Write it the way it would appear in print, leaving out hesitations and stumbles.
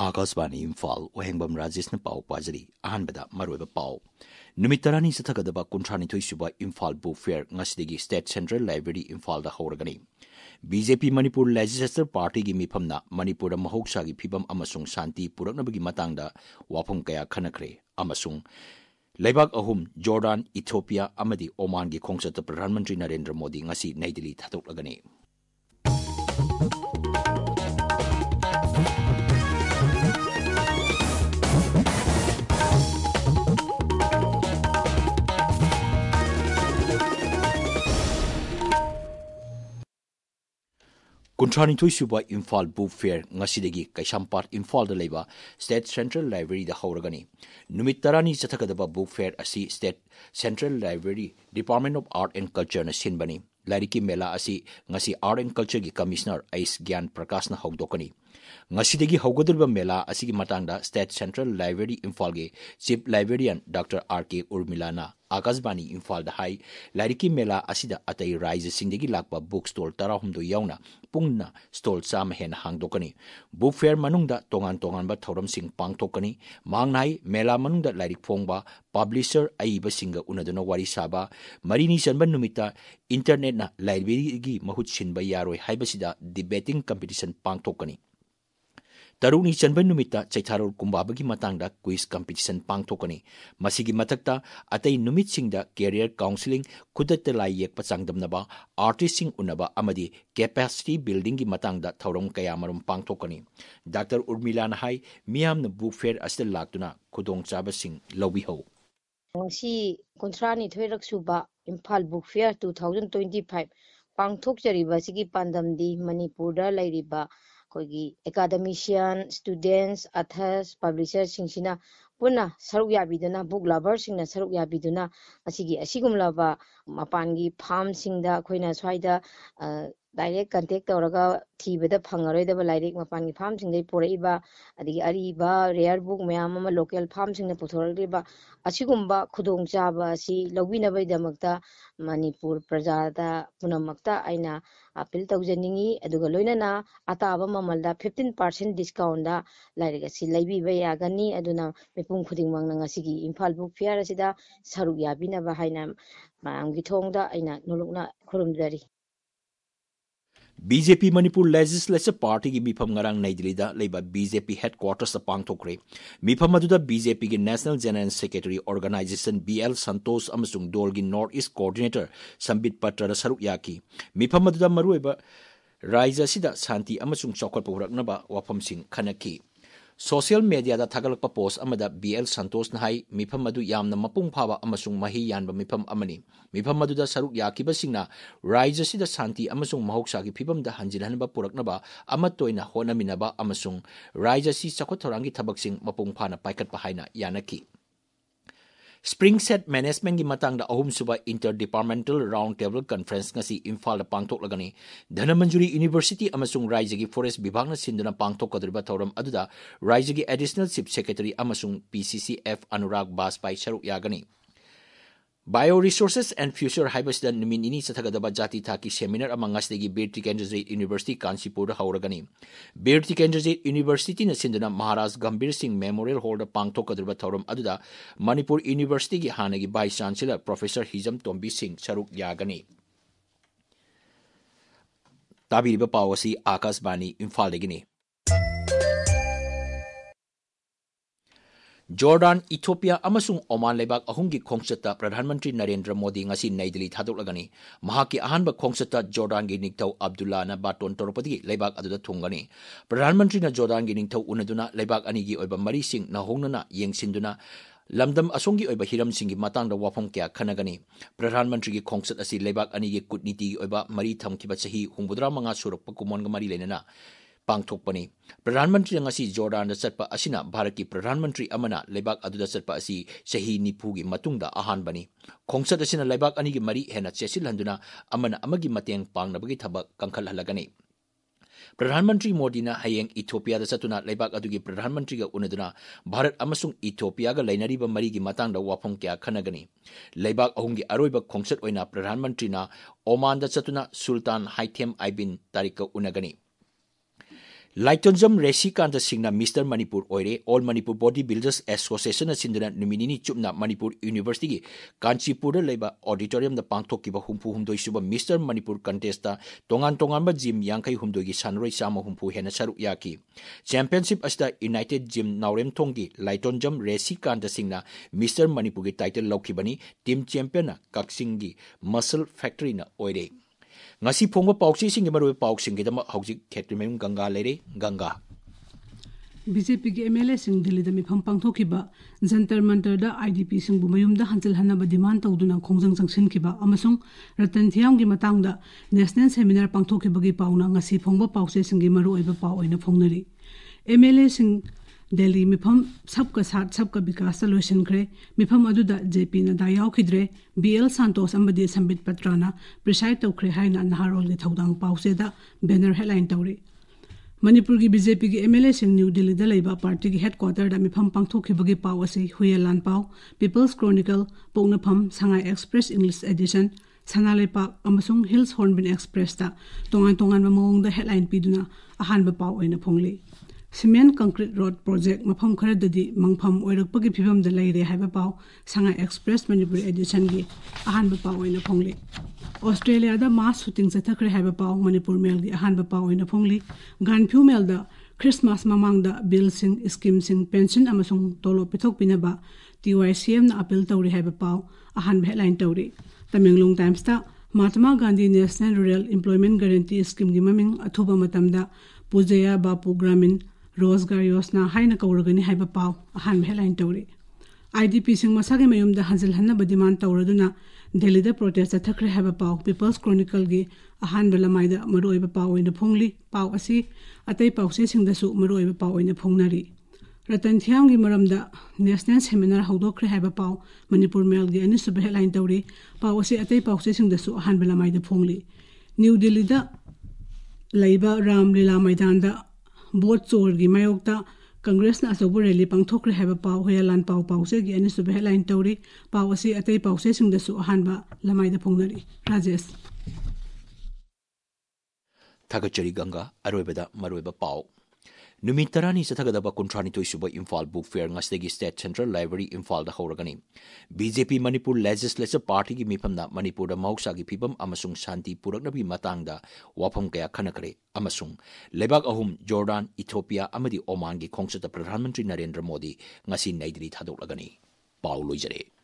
आकाशवाणी इम्फाल ओहेंबम राजेशना पाव पाजरी अहानबदा मरोइबा पाव नुमित तरानी सथगदबा कुंथ्रानिथोइ सुबा इम्फाल बुक फेयर ngasiदगी स्टेट सेंट्रल लाइब्रेरी इम्फाल दा हौरगनी बीजेपी मणिपुर लेजिस्लेचर पार्टी की मिफमना मणिपुर महौसागी फिबम अमसुंग शांति पुरकनबगी मतंगदा वाफम कया खनखरे अमसुंग लेबाक अहुम जॉर्डन इथियोपिया अमदी ओमान की खोंगसत प्रधानमंत्री नरेंद्र मोदी ngasi नई दिल्ली थादोकलगनी कुंथ्रानिथोइ सुबा इम्फाल बुक फेयर ngasiदगी कैसामपाट इम्फाल दा लेबा स्टेट सेंट्रल लाइब्रेरी दा हौरगनी नुमित तरानी चथगदबा बुक फेयर असी state central library department of art and culture न सिनबनी लाइरिकी मेला असी ngasi आर्ट एंड कल्चर की कमिश्नर एस ज्ञान प्रकाश न हौदोकनी ngasiदगी हौगदुरबा मेला असी की मतंगदा स्टेट सेंट्रल लाइब्रेरी इम्फाल के चीफ लाइब्रेरियन डॉक्टर आर के उर्मिलाना आकाशवाणी इम्फाल दा हाई लाइरिकी मेला असिदा अतई राज्य सिंगदगी लाकपा बुक स्टॉल 13 यावना पुंगना स्टॉल चाम हेन हांगदोकनी बुक फेयर मनुंगदा तोंगान तोंगानबा थौरमसिंग पांगथोकनी मांगनाई मेला मनुंगदा लाइरिक फोंगबा पब्लिशर अइबा सिंगा उनदुना वारी साबा मरिनी चनबा नुमिता इंटरनेट ना लाइब्रेरी महुत सिनबा यारोय हाइबसिदा डिबेटिंग कंपटीशन पांगथोकनी तरुनी चनबन नुमिता चैथारोल कुंबाबगी मतंगदा क्विज कंपटीशन पांगथोकनी मसिगी मतकता अतई नुमित सिंगदा कैरियर काउंसलिंग खुदत लाई येक पचांगदमनबा आर्टिस्ट सिंग उनबा अमदी कैपेसिटी बिल्डिंग की मतंगदा थौरम कयामरम पांगथोकनी डॉक्टर उर्मिला हाई मियाम बुक फेयर अस्ते लाक्तुना खुदोंग चाबसिंग लौबिहौ ngasi kontrani thoirak suba imphal book fair 2025 pangthokjariba sigi pandamdi manipur da lairiba koigi academician students authors publishers singsina puna saruk yabiduna book lovers singna saruk yabiduna asigumlaba mapangi farm singda khoina swaida direct contact tawraga thibada phangaroidaba lairik mapangi farm singdai poraiba adigi ariba rare book mayam ama local farm singna puthoraliba asigumba khudong chaba asi lobinabai damakta manipur prajada punamakta aina appeal tawjaningi aduga loinana ataba mamalda 15% discount da lairik asi laibiba yagani aduna mipum khudingmang na ngasigi imphal book fair asida saruk yabinaba haina maamgi thongda aina nulukna khurumdari BJP Manipur legislature party की मिफम ngarang Nai Delhi दा लेबा BJP headquarters पांगथोकरे मिफम अदुदा BJP के national general secretary organisation B L Santosh अमसुंग डोल की नॉर्थ ईस्ट कोऑर्डिनेटर संबित पत्र सरुक याकी मिफम अदुदा मरुएबा राज्य सिदा शांति अमसुंग चौकट पुरकनबा वाफमसिंग खनकी सोशल मीडिया दा थागलकपा पोस्ट अमदा बीएल संतोष नहाई मिफम अदु यामना मपुंग फाबा अमसुंग मही यानबा मिफम अमनी मिफम अदुदा सरुक याकिबसिंगना राज्य सिदा शांति अमसुंग महौसागी फिबम दा हंजिनहनबा पुरकनबा अमतोइना होनमिनबा अमसुंग राज्य सि चखोथोरांगी थबकसिंग मपुंग फाना पाइकटपा हाइना यानकी स्प्रिंग सेट मैनेजमेंट की मतंग अहम सुबा inter departmental round table conference ngasi Imphal पांगथोकलगनी धनमंजुरी यूनिवर्सिटी अमसुंग राज्य की फॉरेस्ट विभाग न सिंदुना पांगथोकदरिबा थौरम अदुदा राज्य की एडिशनल चीफ सेक्रेटरी अमसुंग पीसीसीएफ अनुराग बाजपाई सरुक यागनी बायो रिसोर्सेस एंड फ्यूचर हाइबसदा निमिनिनी चथगदबा जाति थाकी सेमिनार अमंगासदेगी बीर टिकेंद्रजेट यूनिवर्सिटी कांचीपुर हौरगनी बीर टिकेंद्रजेट यूनिवर्सिटी न सिंदुना महाराज गंभीर सिंह मेमोरियल हॉल दा पांगथोकदरिबा थौरम अदुदा मणिपुर यूनिवर्सिटी की हानगी vice chancellor professor Hijam Tombi Singh सरुक यागनी ताबिरिबा पावसी आकाशवाणी इम्फालदगिनी जॉर्डन इथियोपिया अमसुंग ओमान लेबाक अहुंगी खोंगचता प्रधानमंत्री नरेंद्र मोदी ngasi नई दिल्ली थादोकलगनी महाकी अहानबा खोंगचता जॉर्डन की निकथौ अब्दुल्ला न बाटोन तोरपदगी लेबाक अदुदा थुंगनी प्रधानमंत्री न जॉर्डन की निकथौ उनदुना लेबाक अनिगी ओइबा मरीसिंग नहोंगना येंगसिंदुना लमदम असोंगी ओइबा हिरमसिंगी मतंगदा वाफम क्या खनगनी प्रधानमंत्री की खोंगचत असि लेबाक अनिगी कूटनीति ओइबा मरी थमखिबा चही 75 सुरकपा कुमोनगा मरी लेनना पांगथोकपनी प्रधानमंत्री ngasi जॉर्डन चटपा असिना भारत की प्रधानमंत्री अमना लेबाक अदुदा चटपा असि सही निफुगी मतुंगदा अहानबनी खोंगसत असिना लेबाक अनिगी मरी हेना चेसिल हंदुना अमना अमगी मतेंग पांगनबगी थबक कंखल हलगनी प्रधानमंत्री मोदी ने हयेंग इथियोपिया चतुना लेबाक अदुगी प्रधानमंत्री गा उनदुना भारत अमसुंग इथियोपिया गा लैनरीबा मरी की मतंगदा वाफम क्या खनगनी लेबाक अहुंगी अरोइबा खोंगसत ओइना प्रधानमंत्री ना ओमान दा चतुना सुल्तान हाइथेम आइबिन तारिक उनगनी Laitonjam Resikanta Singna Mr. Manipur Oire, All Manipur Body Builders Association Sindana Numinini Chupna Manipur University, Kanchipur Leba Auditorium the Pangtokiba Humpu Humdoi Suba Mr. Manipur Contesta, Tongan Tongamba Jim Yankai Humdogi Sanroi Sama Humpu Henasaru Yaki. Championship Asta United Jim Naurem Tongi, Laitonjam Resikanta Singna, Mr. Manipur title Lokibani, Team Champion Kaksingi, Muscle Factory na Oire. Ngasi phongba paukchi sing maru pauksing gidama hauji khetrimem ganga lere ganga BJP के MLA Singh Delhi द मिफम पांगथोखिबा जंतर मंतर द IDP Singh बुमयुम द हंचल हनबा demand तौदुना खोंजंग जंगसिनखिबा अमसुंग रतन थियाम गी मतंग द नेशनल सेमिनार पांगथोखिबगी पाउना ngasi phongba paukse sing gi maru oiba pau oina phongnari MLA Singh Delhi मिफम सबका साथ सबका विकास लोशन करे मिफम अदुदा JP ना दायाव खिद्रे BL संतोष अमदी संबित पत्राना प्रिसाइड तौखरे हाइना नहारोल गे थौदांग पाउसे दा बैनर हेडलाइन तौरे मणिपुर की BJP की MLA सिंह न्यू दिल्ली द लेबा पार्टी की हेडक्वार्टर दा मिफम पांगथोखिबगी पाउ असी हुयलान पाउ पीपल्स क्रोनिकल पोंगनफम संगाई एक्सप्रेस इंग्लिश एडिशन सनालेपाक अमसुंग हिल्स हॉर्नबिल एक्सप्रेस दा तोंगान तोंगान ममोंग द हेडलाइन पिदुना अहानबा पाउ ओइना फोंगले सीमेंट कंक्रीट रोड प्रोजेक्ट मफम खरददी मंगफम ओइरकपगी फिबम द लैरे हाइबा पाउ संगाई एक्सप्रेस मणिपुर एडिशन गी अहानबा पाउ ओइना फोंगले ऑस्ट्रेलिया दा मास शूटिंग चथखरे हाइबा पाउ मणिपुर मेल गी अहानबा पाउ ओइना फोंगली गानफ्यू मेल दा क्रिसमस ममांग दा बिल सिंग स्कीम सिंग पेंशन अमसुंग तोलो पिथोक पिनबा TYCM ना अपील तौरी हाइबा पाउ अहानबा हेडलाइन तौरी तमिंगलोंग टाइम्स दा Mahatma Gandhi national rural employment guarantee scheme गी ममिंग अथुबा मतमदा पुजया बापू ग्रामीण रोजगार योजना हाइना कौरगनी हाइबा पाउ अहान हेडलाइन तौरे IDP सिंह मसागे मयुम द हंजल हन्ना डिमांड तौरदुना दिल्ली द प्रोटेस्ट चथखरे हाइबा पाउ पीपल्स क्रोनिकल गी अहान बलमाइद मरोइबा पाउ ओइना फोंगली पाउ असि अतै पाउसे सिंगदसु मरोइबा पाउ ओइना फोंगनारी रतन थियाम गी मरमदा नेशनल सेमिनार हौदोखरे हाइबा पाउ मणिपुर मेल गी अनिसुब हेडलाइन तौरे पाउ असि अतै पाउसे सिंगदसु अहान बलमाइद फोंगली न्यू दिल्ली द लैबा रामलीला मैदान द बोट चोर की मायोक्ता कांग्रेस ना अचौब रैली पांगथोखरे हाइबा पाउ हुयलान पाउ पाउसे गी अनिसुब हेडलाइन तौरी पाउ असि अतै पाउसे सिंगदसु अहानबा लमाइदा फोंगनरी राजेश थागचरी गंगा अरोइबदा मरोइबा पाउ नुमित तरानी चथगदबा कुंथ्रानी तोइसुबा Imphal book fair ngastegi state central library Imphal दा हौरगनी BJP मणिपुर लेजिस्लेचर पार्टी की मिफमना मणिपुर दा मौसा की फिबम अमसुंग शांति पुरकनबी मतंगदा वाफम कया खनकरे अमसुंग लेबाक अहुम जॉर्डन इथियोपिया अमदी ओमान की खोंगसता प्रधानमंत्री Narendra Modi ngasi naidri thadolagani पाउ लोइजरे।